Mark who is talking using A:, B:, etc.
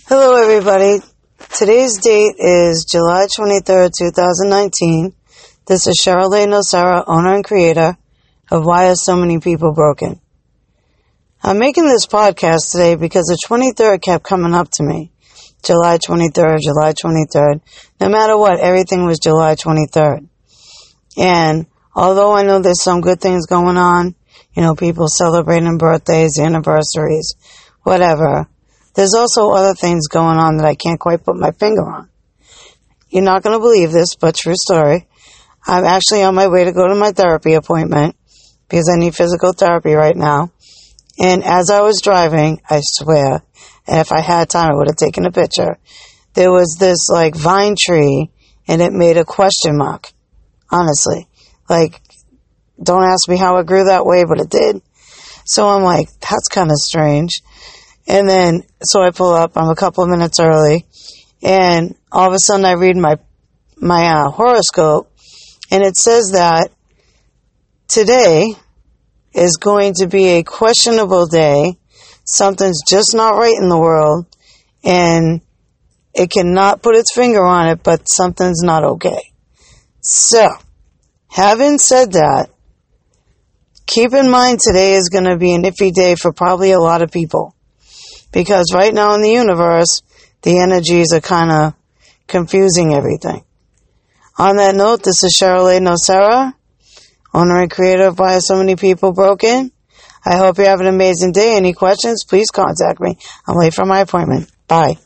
A: Hello, everybody. Today's date is July 23rd, 2019. This is Cheryl Nocera, owner and creator of Why Are So Many People Broken? I'm making this podcast today because the 23rd kept coming up to me. July 23rd, July 23rd. No matter what, everything was July 23rd. And although I know there's some good things going on, people celebrating birthdays, anniversaries, whatever, there's also other things going on that I can't quite put my finger on. You're not going to believe this, but true story. I'm actually on my way to go to my therapy appointment because I need physical therapy right now. And as I was driving, I swear, and if I had time, I would have taken a picture. There was this vine tree and it made a question mark. Honestly, don't ask me how it grew that way, but it did. So I'm like, that's kind of strange. And then, so I pull up, I'm a couple of minutes early, and all of a sudden I read my horoscope, and it says that today is going to be a questionable day. Something's just not right in the world, and it cannot put its finger on it, but something's not okay. So, having said that, keep in mind today is going to be an iffy day for probably a lot of people. Because right now in the universe, the energies are kind of confusing everything. On that note, this is Cheryl Nocera, owner and creator of Why Are So Many People Broken? I hope you have an amazing day. Any questions, please contact me. I'm late for my appointment. Bye.